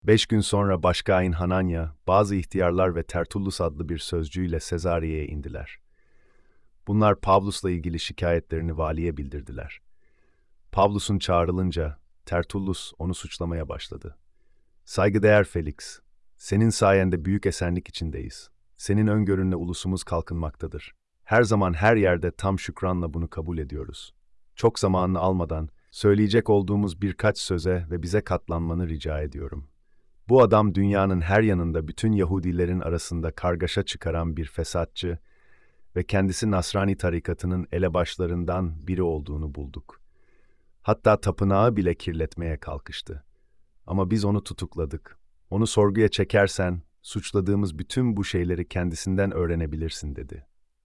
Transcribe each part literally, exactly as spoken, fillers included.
Beş gün sonra başkâhin Hananya, bazı ihtiyarlar ve Tertullus adlı bir sözcüyle Sezariye'ye indiler. Bunlar Pavlus'la ilgili şikayetlerini valiye bildirdiler. Pavlus'un çağrılınca Tertullus onu suçlamaya başladı. Saygıdeğer Felix, senin sayende büyük esenlik içindeyiz. Senin öngörünle ulusumuz kalkınmaktadır. Her zaman her yerde tam şükranla bunu kabul ediyoruz. Çok zamanını almadan söyleyecek olduğumuz birkaç söze ve bize katlanmanı rica ediyorum. Bu adam dünyanın her yanında bütün Yahudilerin arasında kargaşa çıkaran bir fesatçı ve kendisi Nasrani tarikatının elebaşlarından biri olduğunu bulduk. Hatta tapınağı bile kirletmeye kalkıştı. Ama biz onu tutukladık. Onu sorguya çekersen, suçladığımız bütün bu şeyleri kendisinden öğrenebilirsin dedi.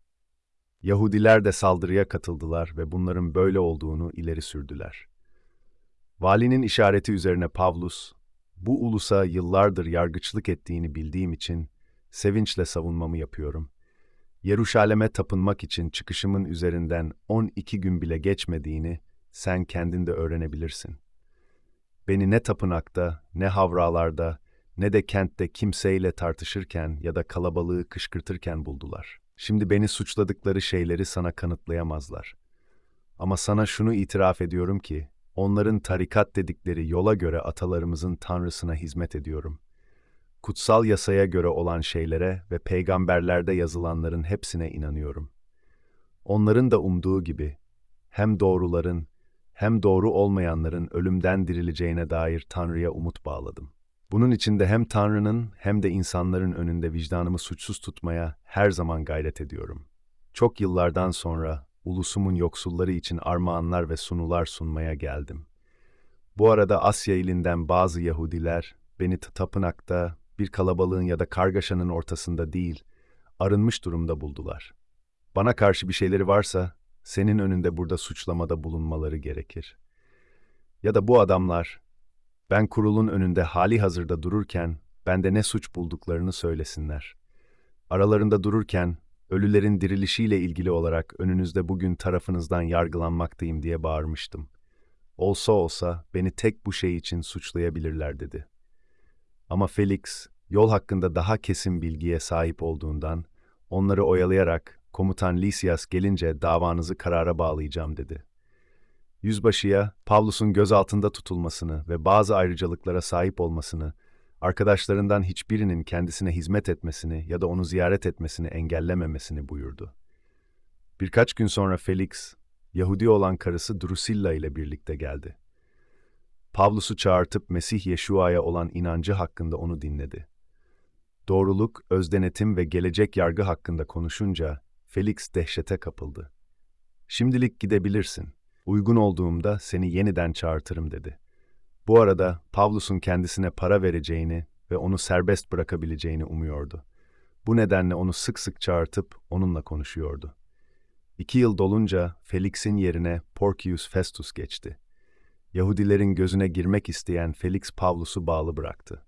Yahudiler de saldırıya katıldılar ve bunların böyle olduğunu ileri sürdüler. Valinin işareti üzerine Pavlus, bu ulusa yıllardır yargıçlık ettiğini bildiğim için sevinçle savunmamı yapıyorum. Yeruşalim'e tapınmak için çıkışımın üzerinden on iki gün bile geçmediğini sen kendin de öğrenebilirsin. Beni ne tapınakta, ne havralarda, ne de kentte kimseyle tartışırken ya da kalabalığı kışkırtırken buldular. Şimdi beni suçladıkları şeyleri sana kanıtlayamazlar. Ama sana şunu itiraf ediyorum ki, onların tarikat dedikleri yola göre atalarımızın Tanrısına hizmet ediyorum. Kutsal yasaya göre olan şeylere ve peygamberlerde yazılanların hepsine inanıyorum. Onların da umduğu gibi, hem doğruların hem doğru olmayanların ölümden dirileceğine dair Tanrı'ya umut bağladım. Bunun için de hem Tanrı'nın hem de insanların önünde vicdanımı suçsuz tutmaya her zaman gayret ediyorum. Çok yıllardan sonra ulusumun yoksulları için armağanlar ve sunular sunmaya geldim. Bu arada Asya ilinden bazı Yahudiler beni tapınakta, bir kalabalığın ya da kargaşanın ortasında değil, arınmış durumda buldular. Bana karşı bir şeyleri varsa, senin önünde burada suçlamada bulunmaları gerekir. Ya da bu adamlar, ben kurulun önünde hali hazırda dururken, bende ne suç bulduklarını söylesinler. Aralarında dururken, ölülerin dirilişiyle ilgili olarak önünüzde bugün tarafınızdan yargılanmaktayım diye bağırmıştım. Olsa olsa beni tek bu şey için suçlayabilirler dedi. Ama Felix, yol hakkında daha kesin bilgiye sahip olduğundan, onları oyalayarak komutan Lysias gelince davanızı karara bağlayacağım dedi. Yüzbaşıya Pavlus'un gözaltında tutulmasını ve bazı ayrıcalıklara sahip olmasını, arkadaşlarından hiçbirinin kendisine hizmet etmesini ya da onu ziyaret etmesini engellememesini buyurdu. Birkaç gün sonra Felix, Yahudi olan karısı Drusilla ile birlikte geldi. Pavlus'u çağırtıp Mesih Yeşua'ya olan inancı hakkında onu dinledi. Doğruluk, özdenetim ve gelecek yargı hakkında konuşunca Felix dehşete kapıldı. Şimdilik gidebilirsin. Uygun olduğumda seni yeniden çağırtırım dedi. Bu arada Pavlus'un kendisine para vereceğini ve onu serbest bırakabileceğini umuyordu. Bu nedenle onu sık sık çağırtıp onunla konuşuyordu. İki yıl dolunca Felix'in yerine Porcius Festus geçti. Yahudilerin gözüne girmek isteyen Felix Pavlus'u bağlı bıraktı.